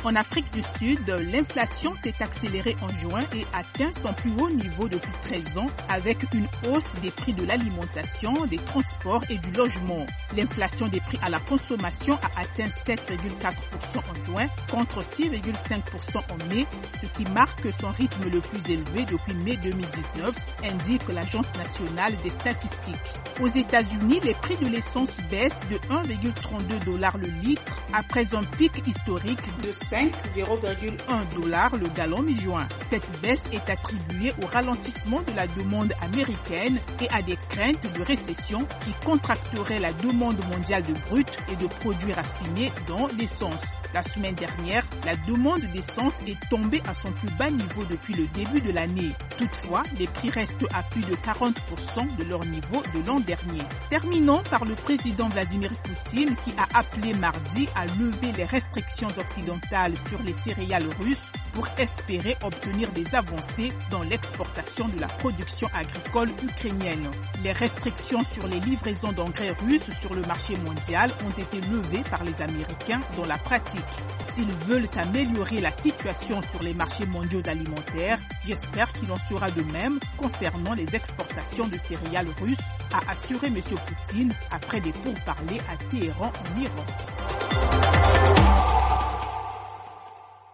En Afrique du Sud, l'inflation s'est accélérée en juin et atteint son plus haut niveau depuis 13 ans avec une hausse des prix de l'alimentation, des transports et du logement. L'inflation des prix à la consommation a atteint 7,4% en juin contre 6,5% en mai, ce qui marque son rythme le plus élevé depuis mai 2019, indique l'Agence nationale des statistiques. Aux États-Unis, les prix de l'essence baissent de 1,32$ le litre après un pic historique de 5,01$ le gallon mi-juin. Cette baisse est attribuée au ralentissement de la demande américaine et à des craintes de récession qui contracteraient la demande mondiale de brut et de produits raffinés dont l'essence. La semaine dernière, la demande d'essence est tombée à son plus bas niveau depuis le début de l'année. Toutefois, les prix restent à plus de 40% de leur niveau de l'an dernier. Terminons par le président Vladimir Poutine qui a appelé mardi à lever les restrictions occidentales sur les céréales russes pour espérer obtenir des avancées dans l'exportation de la production agricole ukrainienne. Les restrictions sur les livraisons d'engrais russes sur le marché mondial ont été levées par les Américains dans la pratique. S'ils veulent améliorer la situation sur les marchés mondiaux alimentaires, j'espère qu'il en sera de même concernant les exportations de céréales russes, a assuré M. Poutine après des pourparlers à Téhéran en Iran.